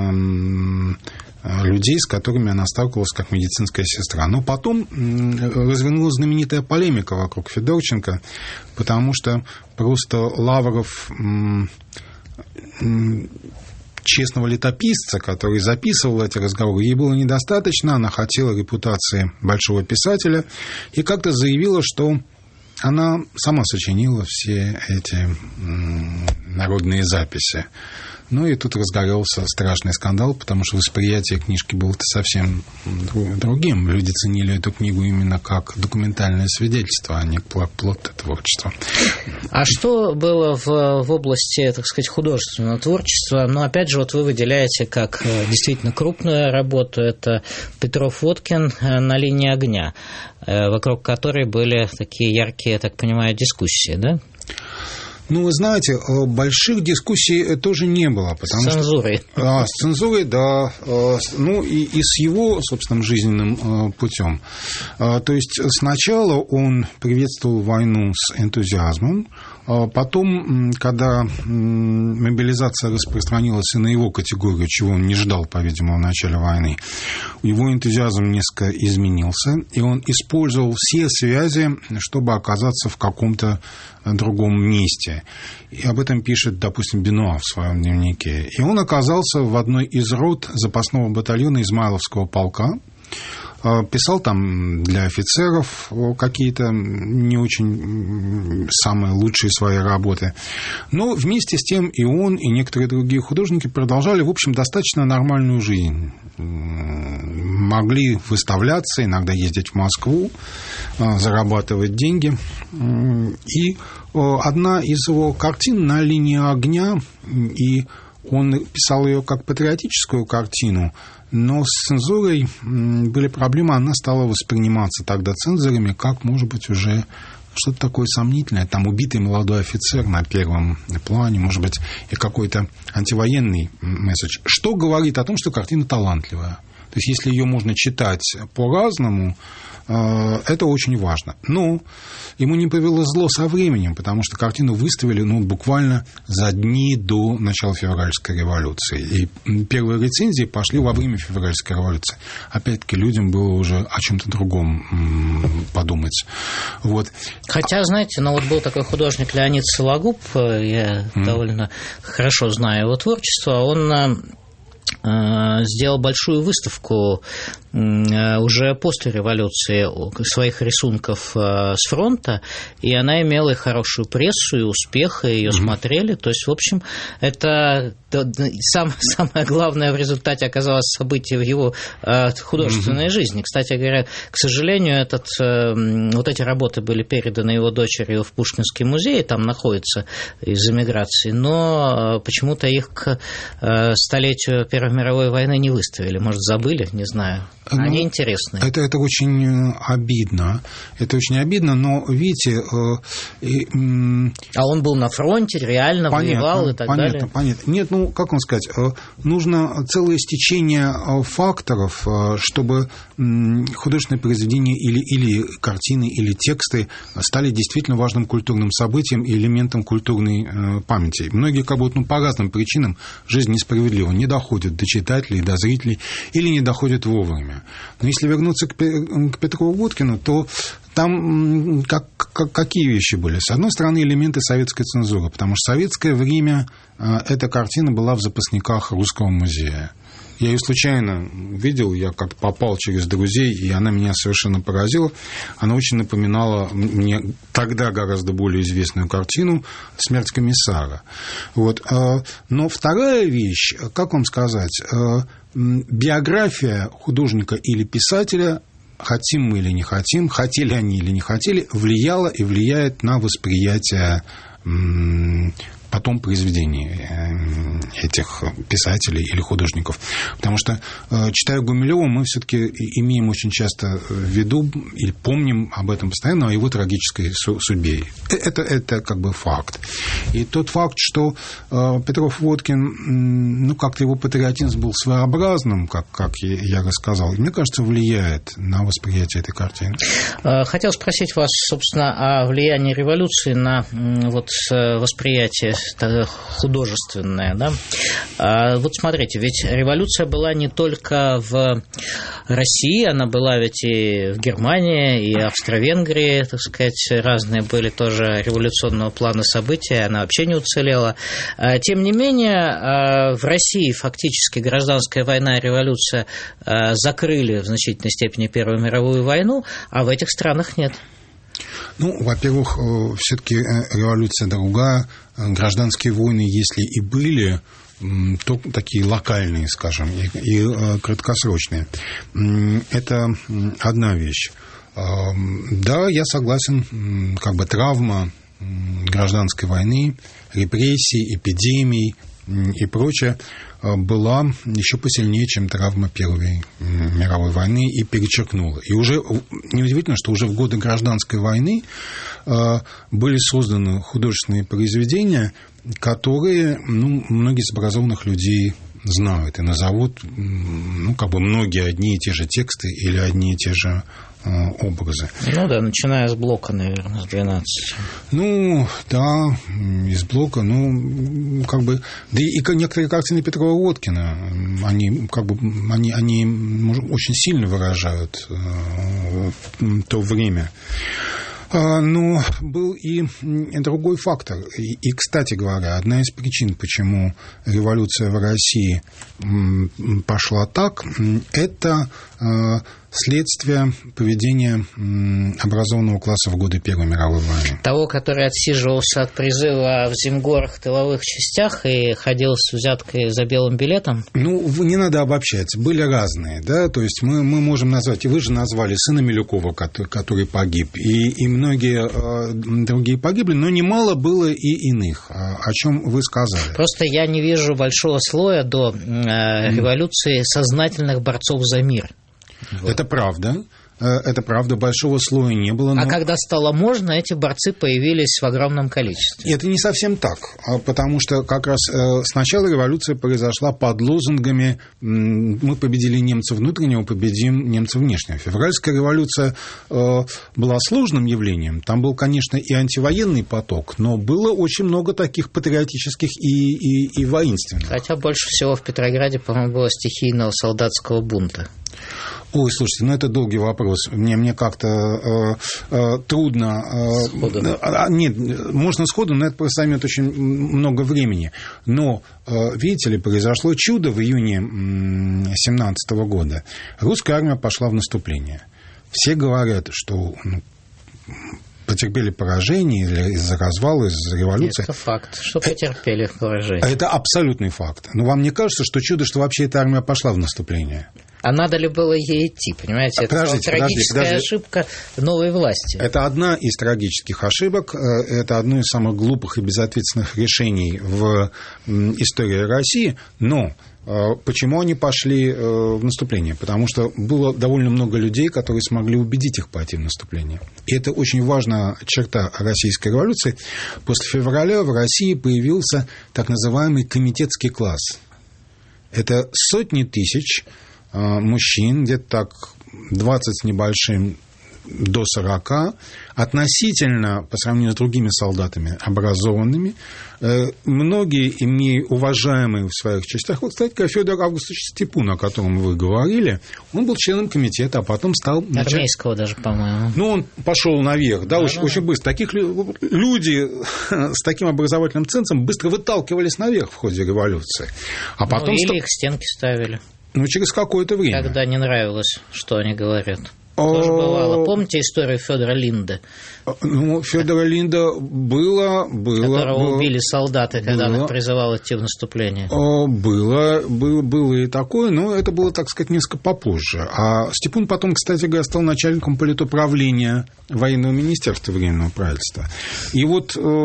людей, с которыми она сталкивалась как медицинская сестра. Но потом развернулась знаменитая полемика вокруг Федорченко, потому что просто Лавров, честного летописца, который записывал эти разговоры, ей было недостаточно, она хотела репутации большого писателя и как-то заявила, что она сама сочинила все эти народные записи. Ну и тут разгорелся страшный скандал, потому что восприятие книжки было совсем другим. Люди ценили эту книгу именно как документальное свидетельство, а не плод творчества.
А что было в, в области, так сказать, художественного творчества? Ну, опять же, вот вы выделяете как действительно крупную работу. Это Петров-Водкин «На линии огня», вокруг которой были такие яркие, я так понимаю, дискуссии, да?
Ну, вы знаете, больших дискуссий тоже не было. Потому
с цензурой.
Что, а, с цензурой, да. Ну, и, и с его собственным жизненным путем. То есть сначала он приветствовал войну с энтузиазмом. Потом, когда мобилизация распространилась и на его категорию, чего он не ждал, по-видимому, в начале войны, его энтузиазм несколько изменился, и он использовал все связи, чтобы оказаться в каком-то другом месте. И об этом пишет, допустим, Бенуа в своем дневнике. И он оказался в одной из рот запасного батальона Измайловского полка, писал там для офицеров какие-то не очень самые лучшие свои работы. Но вместе с тем и он, и некоторые другие художники продолжали, в общем, достаточно нормальную жизнь. Могли выставляться, иногда ездить в Москву, зарабатывать деньги. И одна из его картин «На линии огня», и он писал ее как патриотическую картину, но с цензурой были проблемы, она стала восприниматься тогда цензорами как, может быть, уже что-то такое сомнительное. Там убитый молодой офицер на первом плане, может быть, и какой-то антивоенный месседж. Что говорит о том, что картина талантливая. То есть, если ее можно читать по-разному, это очень важно. Но ему не повезло зло со временем, потому что картину выставили ну, буквально за дни до начала февральской революции. И первые рецензии пошли во время февральской революции. Опять-таки, людям было уже о чем-то другом подумать. Вот.
Хотя, знаете, ну вот был такой художник Леонид Сологуб, я mm. довольно хорошо знаю его творчество, он сделал большую выставку уже после революции своих рисунков с фронта, и она имела и хорошую прессу, и успех, и ее mm-hmm. смотрели. То есть, в общем, это сам, самое главное в результате оказалось событие в его художественной mm-hmm. жизни. Кстати говоря, к сожалению, этот, вот эти работы были переданы его дочерью в Пушкинский музей, там находится из эмиграции, но почему-то их к столетию Первой мировой войны не выставили. Может, забыли, не знаю. Они ну, интересные.
Это, это очень обидно. Это очень обидно, но, видите... Э, э,
а он был на фронте, реально понятно, воевал и так
понятно,
далее?
Понятно. Нет, ну, как вам сказать, э, нужно целое стечение факторов, э, чтобы э, художественные произведения или, или картины, или тексты стали действительно важным культурным событием и элементом культурной э, памяти. Многие, как будто, ну, по разным причинам жизнь несправедлива, не доходит до читателей, до зрителей, или не доходит вовремя. Но если вернуться к Петрову-Водкину, то там как, как, какие вещи были? С одной стороны, элементы советской цензуры, потому что в советское время эта картина была в запасниках Русского музея. Я ее случайно видел, я как-то попал через друзей, и она меня совершенно поразила. Она очень напоминала мне тогда гораздо более известную картину «Смерть комиссара». Вот. Но вторая вещь, как вам сказать, биография художника или писателя, хотим мы или не хотим, хотели они или не хотели, влияла и влияет на восприятие потом произведений этих писателей или художников. Потому что, читая Гумилева, мы все-таки имеем очень часто в виду или помним об этом постоянно, о его трагической судьбе. Это, это как бы факт. И тот факт, что Петров-Водкин, ну, как-то его патриотизм был своеобразным, как, как я рассказал, мне кажется, влияет на восприятие этой картины.
Хотел спросить вас, собственно, о влиянии революции на вот восприятие художественное, да? Вот смотрите, ведь революция была не только в России, она была ведь и в Германии, и Австро-Венгрии, так сказать, разные были тоже революционного плана события, она вообще не уцелела. Тем не менее, в России фактически гражданская война и революция закрыли в значительной степени Первую мировую войну, а в этих странах нет.
Ну, во-первых, все-таки революция другая. Гражданские войны, если и были, то такие локальные, скажем, и, и краткосрочные. Это одна вещь. Да, я согласен, как бы травма гражданской войны, репрессий, эпидемий и прочее была еще посильнее, чем травма Первой мировой войны, и перечеркнула. И уже неудивительно, что уже в годы гражданской войны были созданы художественные произведения, которые, ну, многие из образованных людей знают и назовут, ну, как бы многие одни и те же тексты или одни и те же образы.
Ну да, начиная с Блока, наверное, с двенадцати.
Ну, да, из Блока, ну, как бы, да и некоторые картины Петрова-Водкина, они, как бы, они, они очень сильно выражают то время. Но был и другой фактор. И, и, кстати говоря, одна из причин, почему революция в России пошла так, это следствие поведения образованного класса в годы Первой мировой войны.
Того, который отсиживался от призыва в земгорах, тыловых частях и ходил с взяткой за белым билетом?
Ну, не надо обобщать. Были разные, да, то есть мы, мы можем назвать, и вы же назвали сына Милюкова, который, который погиб, и, и многие э, другие погибли, но немало было и иных, о чем вы сказали.
Просто я не вижу большого слоя до э, революции сознательных борцов за мир. Вот.
Это правда. Это правда, большого слоя не было.
Но... А когда стало можно, эти борцы появились в огромном количестве.
Это не совсем так, потому что как раз сначала революция произошла под лозунгами «Мы победили немцев внутреннего, победим немцев внешнего». Февральская революция была сложным явлением. Там был, конечно, и антивоенный поток, но было очень много таких патриотических и, и, и воинственных.
Хотя больше всего в Петрограде, по-моему, было стихийного солдатского бунта.
Ой, слушайте, ну это долгий вопрос. Мне, мне как-то э, э, трудно... Э,
сходу.
Э, нет, можно сходу, но это просто займет очень много времени. Но, э, видите ли, произошло чудо в июне семнадцатого года. Русская армия пошла в наступление. Все говорят, что... Ну, потерпели поражение из-за развала, из-за революции.
Это факт, что потерпели поражение.
Это абсолютный факт. Но вам не кажется, что чудо, что вообще эта армия пошла в наступление?
А надо ли было ей идти, понимаете? Это
подождите,
трагическая
подождите,
ошибка новой власти.
Это одна из трагических ошибок, это одно из самых глупых и безответственных решений в истории России, но... Почему они пошли в наступление? Потому что было довольно много людей, которые смогли убедить их пойти в наступление. И это очень важная черта российской революции. После февраля в России появился так называемый комитетский класс. Это сотни тысяч мужчин, где-то так двадцать с небольшим до сорока, относительно, по сравнению с другими солдатами, образованными, многие ими уважаемые в своих частях. Вот, кстати, Федор Августович Степун, о котором вы говорили, он был членом комитета, а потом стал...
Армейского началь... даже, по-моему.
Ну, он пошел наверх, да, да очень, да. очень быстро. Таких люди с таким образовательным цензом быстро выталкивались наверх в ходе революции. А потом
ну, или
ста...
их к стенке ставили.
Ну, через какое-то время.
Когда не нравилось, что они говорят. Тоже бывало. Помните историю Федора Линда?
Ну, Федора Линда было... было
которого
было,
убили солдаты, когда
было,
он их призывал идти в наступление.
Было, было, было и такое, но это было, так сказать, несколько попозже. А Степун потом, кстати говоря, стал начальником политуправления военного министерства Временного правительства. И вот...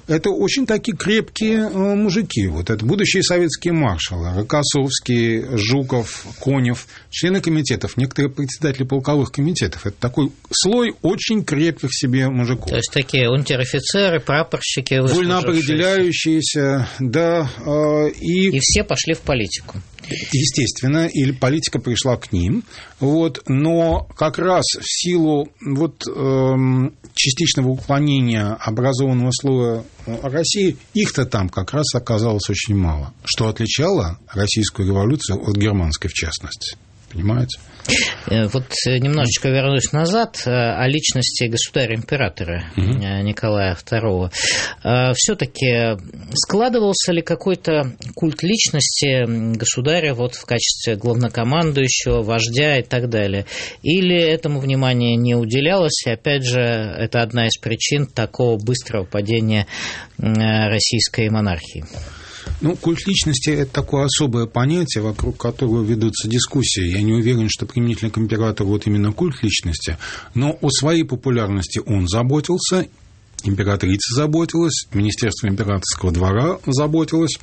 это очень такие крепкие мужики. Вот это будущие советские маршалы. Рокоссовский, Жуков, Конев, члены комитетов, некоторые председатели полковых комитетов. Это такой слой очень крепких себе мужиков.
То есть такие унтер-офицеры, прапорщики,
вольно определяющиеся, да. И...
и все пошли в политику.
Естественно, или политика пришла к ним, вот, но как раз в силу вот, э, частичного уклонения образованного слоя России, их-то там как раз оказалось очень мало, что отличало российскую революцию от германской в частности. Понимаете?
Вот немножечко вернусь назад о личности государя-императора mm-hmm. Николая второго. Все-таки складывался ли какой-то культ личности государя вот в качестве главнокомандующего, вождя и так далее? Или этому внимания не уделялось? И опять же, это одна из причин такого быстрого падения российской монархии.
Ну, культ личности – это такое особое понятие, вокруг которого ведутся дискуссии. Я не уверен, что применительно к императору вот именно культ личности, но о своей популярности он заботился, императрица заботилась, Министерство императорского двора заботилось.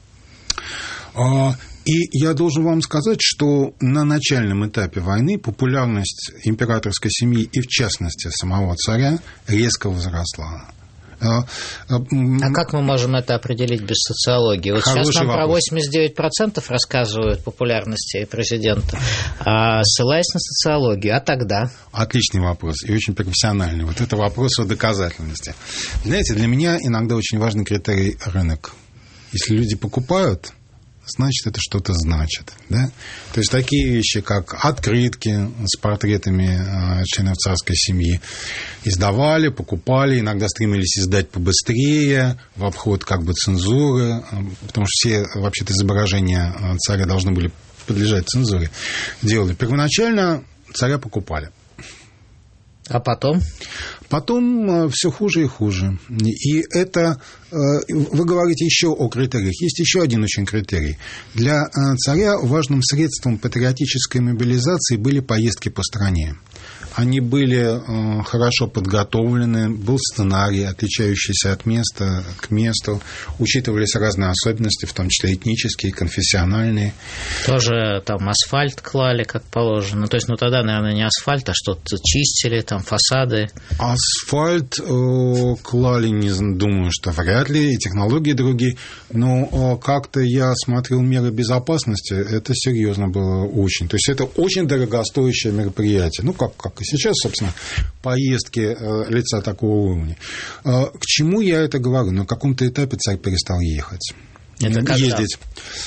И я должен вам сказать, что на начальном этапе войны популярность императорской семьи и, в частности, самого царя резко возросла.
А как мы можем это определить без социологии? Вот
Хороший
сейчас нам
вопрос.
Про восемьдесят девять процентов рассказывают популярности президента, ссылаясь на социологию. А тогда?
Отличный вопрос и очень профессиональный. Вот это вопрос о доказательности. Знаете, для меня иногда очень важный критерий рынок. Если люди покупают, значит, это что-то значит. Да? То есть такие вещи, как открытки с портретами членов царской семьи издавали, покупали, иногда стремились издать побыстрее, в обход как бы цензуры, потому что все вообще-то изображения царя должны были подлежать цензуре. Делали. Первоначально царя покупали.
А потом?
Потом все хуже и хуже. И это, вы говорите еще о критериях. Есть еще один очень критерий. Для царя важным средством патриотической мобилизации были поездки по стране. Они были хорошо подготовлены, был сценарий, отличающийся от места к месту, учитывались разные особенности, в том числе этнические, конфессиональные.
Тоже там асфальт клали, как положено. То есть, ну тогда, наверное, не асфальт, а что-то чистили, там фасады.
Асфальт э, клали, не думаю, что вряд ли, и технологии другие. Но э, как-то я смотрел меры безопасности, это серьезно было очень. То есть, это очень дорогостоящее мероприятие. Ну, как, как и сейчас, собственно, поездки э, лица такого уровня. Э, к чему я это говорю? На каком-то этапе царь перестал ехать.
Это когда?
Ездить.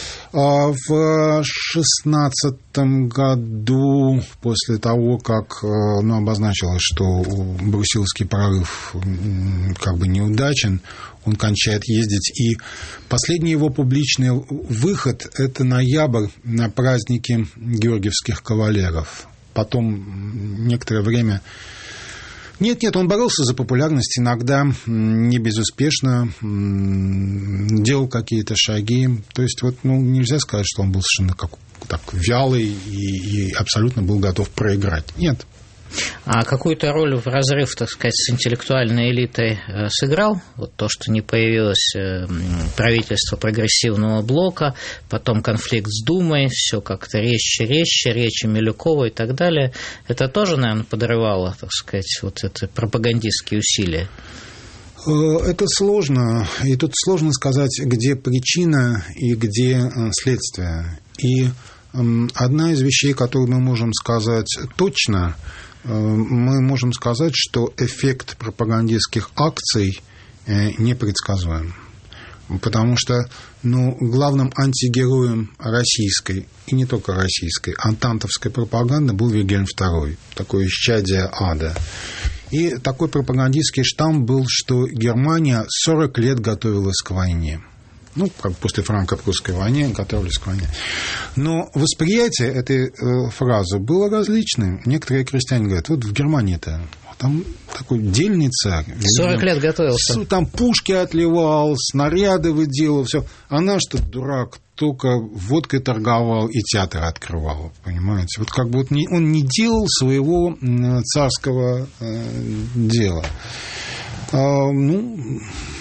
В шестнадцатом году, после того, как ну, обозначилось, что Брусиловский прорыв как бы неудачен, он кончает ездить. И последний его публичный выход – это ноябрь на праздники георгиевских кавалеров. Потом некоторое время... Нет, нет, он боролся за популярность, иногда не безуспешно, делал какие-то шаги. То есть, вот, ну, нельзя сказать, что он был совершенно как, так вялый и, и абсолютно был готов проиграть. Нет.
А какую-то роль в разрыв, так сказать, с интеллектуальной элитой сыграл? Вот то, что не появилось правительство прогрессивного блока, потом конфликт с Думой, все как-то резче-резче, речи Милюкова и так далее. Это тоже, наверное, подрывало, так сказать, вот это пропагандистские усилия?
Это сложно. И тут сложно сказать, где причина и где следствие. И одна из вещей, которую мы можем сказать точно, мы можем сказать, что эффект пропагандистских акций непредсказуем. Потому что ну, главным антигероем российской, и не только российской, антантовской пропаганды был Вильгельм второй, такое исчадие ада. И такой пропагандистский штамп был, что Германия сорок лет готовилась к войне. Ну, как после франко-прусской войны готовились к войне. Но восприятие этой э, фразы было различным. Некоторые крестьяне говорят, вот в Германии-то там такой дельный царь.
сорок лет готовился.
Там пушки отливал, снаряды выделал, все. А наш-то дурак только водкой торговал и театр открывал, понимаете? Вот как бы вот не, он не делал своего царского э, дела. А, ну,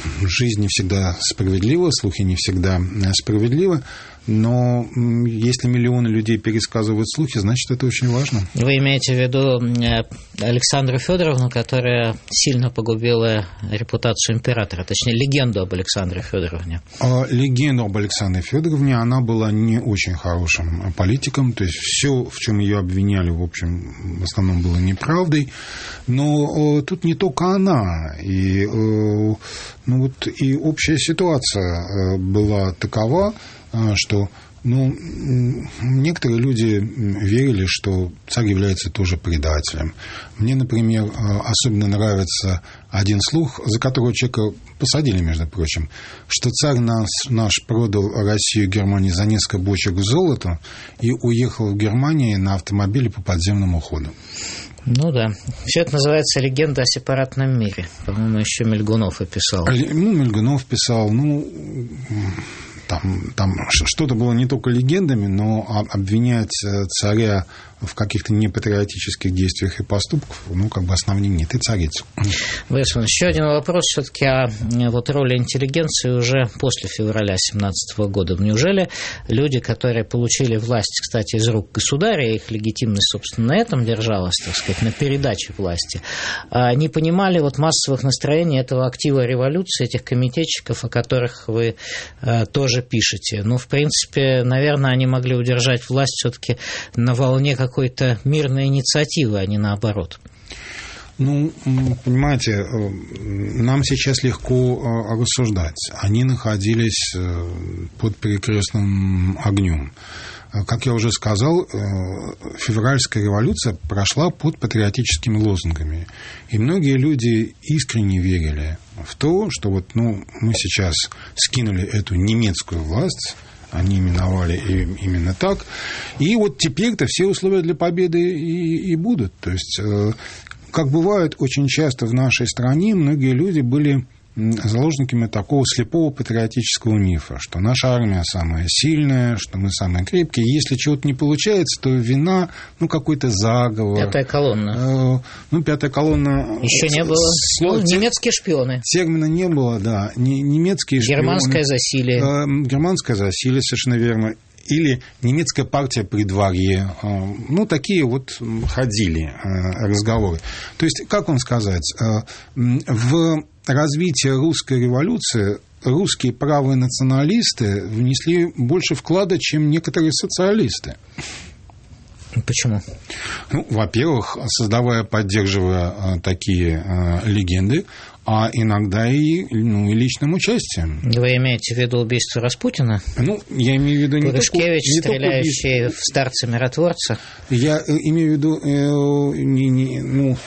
жизнь не всегда справедлива, слухи не всегда справедливы, но если миллионы людей пересказывают слухи, значит, это очень важно.
Вы имеете в виду Александру Федоровну, которая сильно погубила репутацию императора, точнее, легенду об Александре Федоровне?
Легенду об Александре Федоровне, она была не очень хорошим политиком, то есть все, в чем ее обвиняли, в общем, в основном было неправдой, но тут не только она, и, ну, вот, и общая ситуация была такова, что, ну, некоторые люди верили, что царь является тоже предателем. Мне, например, особенно нравится один слух, за которого человека посадили, между прочим, что царь нас, наш продал Россию и Германии за несколько бочек золота и уехал в Германию на автомобиле по подземному ходу.
Ну да. Все это называется «Легенда о сепаратном мире». По-моему, еще Мельгунов описал.
Ну, Мельгунов писал, ну... Там, там что-то было не только легендами, но обвинять царя в каких-то непатриотических действиях и поступках, ну, как бы оснований нет, и царица.
Борис Иванович, еще один вопрос все-таки о вот роли интеллигенции уже после февраля семнадцатого года. Неужели люди, которые получили власть, кстати, из рук государя, их легитимность, собственно, на этом держалась, так сказать, на передаче власти, не понимали вот массовых настроений этого актива революции, этих комитетчиков, о которых вы тоже пишете? Ну, в принципе, наверное, они могли удержать власть все-таки на волне какой-то мирной инициативы, а не наоборот.
Ну, понимаете, нам сейчас легко рассуждать. Они находились под перекрестным огнем. Как я уже сказал, февральская революция прошла под патриотическими лозунгами. И многие люди искренне верили в то, что вот, ну, мы сейчас скинули эту немецкую власть, они именовали именно так, и вот теперь-то все условия для победы и, и будут. То есть, как бывает очень часто в нашей стране, многие люди были заложниками такого слепого патриотического мифа, что наша армия самая сильная, что мы самые крепкие. Если чего-то не получается, то вина, ну, какой-то заговор.
Пятая колонна.
Э, ну, пятая колонна...
Еще не было.
Слово,
ну, немецкие шпионы.
Термина не было, да. Не, немецкие шпионы.
Германское засилие.
Э, германское засилие, совершенно верно. Или немецкая партия при дворе. Ну, такие вот ходили разговоры. То есть, как вам сказать, в развитие русской революции русские правые националисты внесли больше вклада, чем некоторые социалисты.
Почему?
Ну, во-первых, создавая, поддерживая такие легенды, а иногда и, ну, и личным участием.
Вы имеете в виду убийство Распутина?
Ну, я имею в виду не только...
Пурышкевич, стреляющий в старца-миротворца?
Я имею в виду, э, не, не, ну...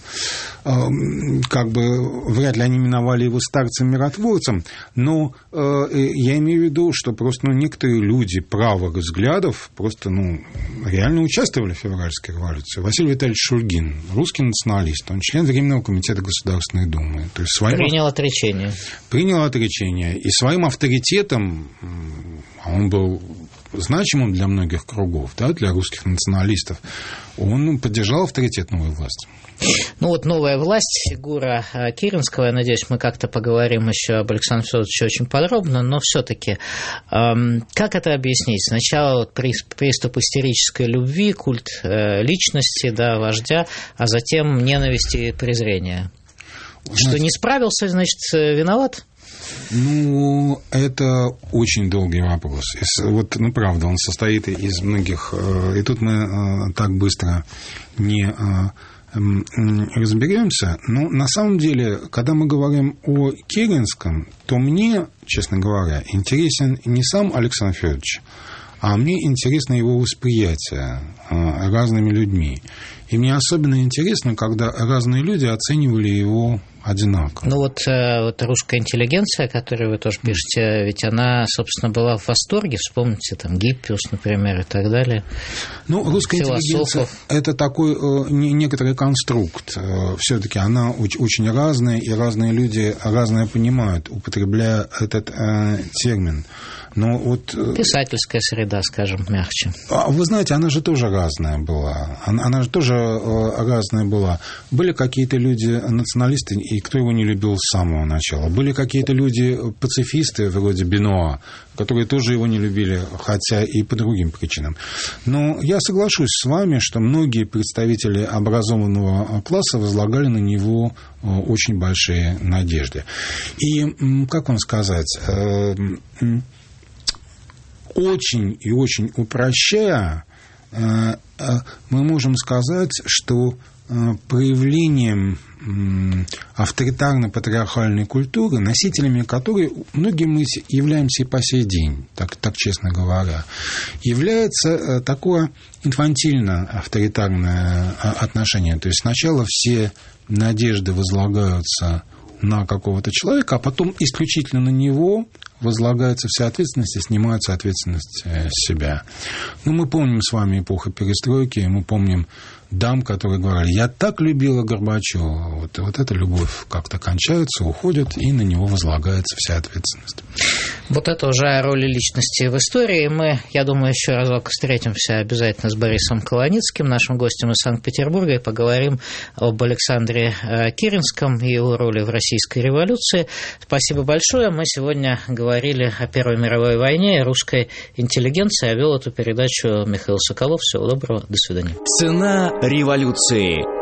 как бы вряд ли они именовали его старцем-миротворцем, но э, я имею в виду, что просто, ну, некоторые люди правых взглядов просто, ну, реально участвовали в февральской революции. Василий Витальевич Шульгин, русский националист, он член Временного комитета Государственной Думы. То есть своим...
Принял отречение.
Принял отречение. И своим авторитетом, а он был значимым для многих кругов, да, для русских националистов, он поддержал авторитет новой власти.
Ну вот новая власть, фигура Керенского, я надеюсь, мы как-то поговорим еще об Александре Федоровиче очень подробно, но все-таки эм, как это объяснить? Сначала вот приступ истерической любви, культ э, личности, да, вождя, а затем ненависти и презрения. Знаете, что не справился, значит, виноват?
Ну, это очень долгий вопрос. Вот, ну, правда, он состоит из многих... И тут мы так быстро не разберемся. Но на самом деле, когда мы говорим о Керенском, то мне, честно говоря, интересен не сам Александр Федорович, а мне интересно его восприятие разными людьми. И мне особенно интересно, когда разные люди оценивали его одинаково.
Ну вот, вот русская интеллигенция, о которой вы тоже пишете, ведь она, собственно, была в восторге. Вспомните, там, Гиппиус, например, и так далее.
Ну, русская интеллигенция – это такой э, некоторый конструкт. Э, все-таки она очень, очень разная, и разные люди разное понимают, употребляя этот э, термин. Но вот...
Писательская среда, скажем, мягче.
Вы знаете, она же тоже разная была. Она, она же тоже разная была. Были какие-то люди, националисты, и кто его не любил с самого начала. Были какие-то люди, пацифисты, вроде Бенуа, которые тоже его не любили, хотя и по другим причинам. Но я соглашусь с вами, что многие представители образованного класса возлагали на него очень большие надежды. И, как вам сказать, очень и очень упрощая, мы можем сказать, что проявлением авторитарно-патриархальной культуры, носителями которой многие мы являемся и по сей день, так, так честно говоря, является такое инфантильно-авторитарное отношение. То есть сначала все надежды возлагаются на какого-то человека, а потом исключительно на него возлагается вся ответственность и снимается ответственность с себя. Ну, мы помним с вами эпоху перестройки, мы помним дам, которые говорили: я так любила Горбачева. Вот, вот эта любовь как-то кончается, уходит, и на него возлагается вся ответственность.
Вот это уже о роли личности в истории. Мы, я думаю, еще разок встретимся обязательно с Борисом Колоницким, нашим гостем из Санкт-Петербурга, и поговорим об Александре Керенском и его роли в российской революции. Спасибо большое. Мы сегодня говорили о Первой мировой войне и русской интеллигенции. А вел эту передачу Михаил Соколов. Всего доброго. До свидания.
Цена революции.